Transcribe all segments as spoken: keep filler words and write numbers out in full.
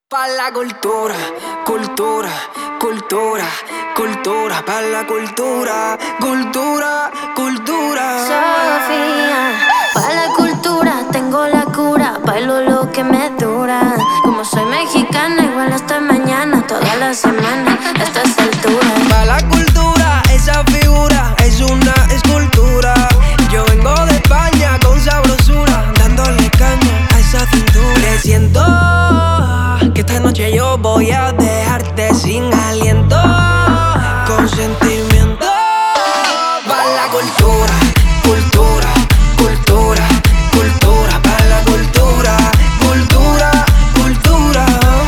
Pa' la cultura, cultura, cultura, cultura, pa' la cultura, cultura, cultura. Sofía, pa' la cultura tengo la cura, bailo lo que me dura. Como soy mexicana, igual hasta mañana, toda la semana, a estas alturas. Pa' la cultura, esa figura es una escultura. Yo vengo de España con sabrosura, dándole caña a esa cintura. Te siento que esta noche yo voy a dejarte sin aliento, con sentimiento. Pa' la cultura, cultura, cultura, cultura. Pa' la cultura, cultura, cultura.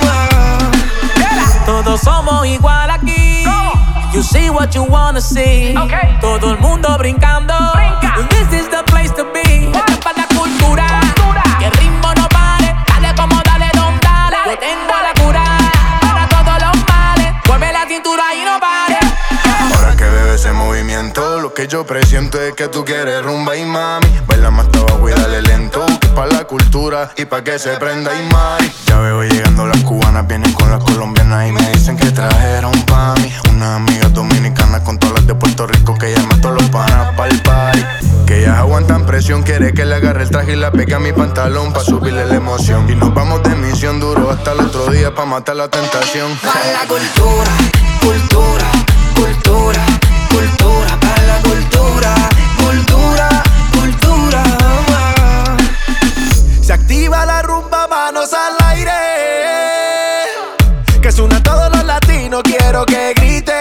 Todos somos igual aquí. You see what you wanna see. Okay. Todo el mundo brincando. Brinca. This is the place to be. Esto es para la cultura. Cultura. Que el ritmo no pare. Dale como dale, don dale. Yo tengo la cura para todos los males. Mueve la cintura y no pare. Ahora que veo ese movimiento, lo que yo presiento es que tú quieres rumba y mami. Baila más abajo y dale lento, que es pa' la cultura y pa' que se prenda y mari. Ya veo llegando las cubanas, vienen con las colombianas y me dicen que trajeron pa' mí unas amigas dominicanas con todas las de Puerto Rico que llaman todos los panas pa'l party. Que ellas aguantan presión, quiere que le agarre el traje y la pegue a mi pantalón pa' subirle la emoción. Y nos vamos de misión duro hasta el otro día pa' matar la tentación. Pa' la cultura, cultura, cultura, cultura. Pa' la cultura, cultura, cultura. Se activa la rumba, manos al aire. Que suena todos los latinos, quiero que griten.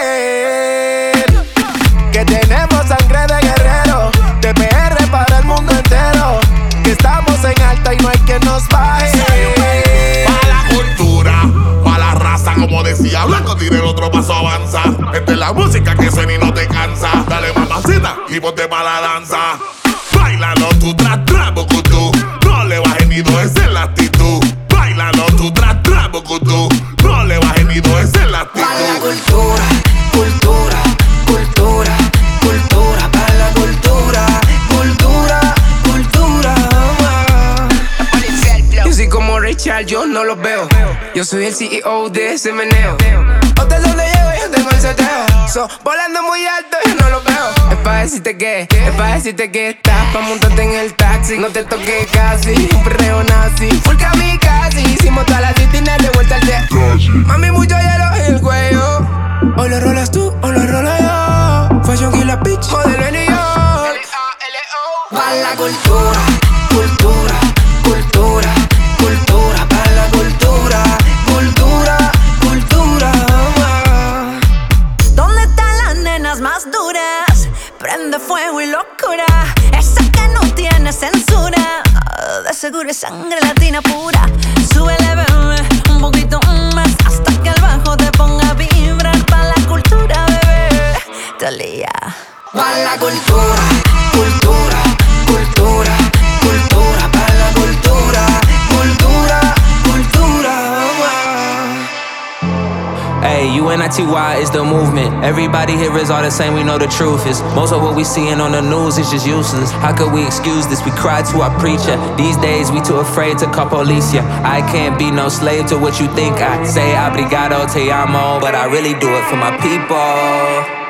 Que tenemos sangre de guerrero, de P R para el mundo entero. Que estamos en alta y no hay quien nos baje. Pa' la cultura, pa' la raza, como decía Blanco, tira el otro paso, avanza. Esta es la música que suena y no te cansa. Dale mamacita y ponte pa' la danza. Báilalo tú, tra, tra, bucutú. No le bajes ni dos, esa es la actitud. Báilalo tú, tra, tra, bucutú. No le bajes ni dos, esa es la actitud. Pa' la cultura, cultura, cultura, cultura. Pa' la cultura, cultura, cultura. Yo soy como Richard, yo no los veo. Yo soy el C E O de ese meneo. Hotel donde llego, yo tengo el seteo. So, volando muy alto, yo no los veo. Es pa' decirte que, es pa' decirte que estás pa' montarte en el taxi. No te toques casi, un perreo nazi. Full kamikaze, hicimos toda la city de vuelta al jet. Mami, mucho hielo en el cuello. O lo rolas tú, o lo rolo yo. Fashion Killer Bitch, modelo en New York. Pa' la cultura, cultura, cultura, cultura. Pa' la cultura, cultura, cultura. ¿Dónde están las nenas más duras? Prende fuego y locura. Esa que no tiene censura. De seguro es sangre latina pura. Súbele, bebé, un poquito más, hasta que el bajo te ponga a vibrar. Pa' la cultura, bebé, Talía. Pa' la cultura, cultura, cultura, cultura. Pa' la cultura, cultura, cultura. Hey, U N I T Y is the movement. Everybody here is all the same, we know the truth is most of what we seeing on the news is just useless. How could we excuse this? We cry to our preacher. These days we too afraid to call police ya. I can't be no slave to what you think I say. Obrigado, te amo, but I really do it for my people.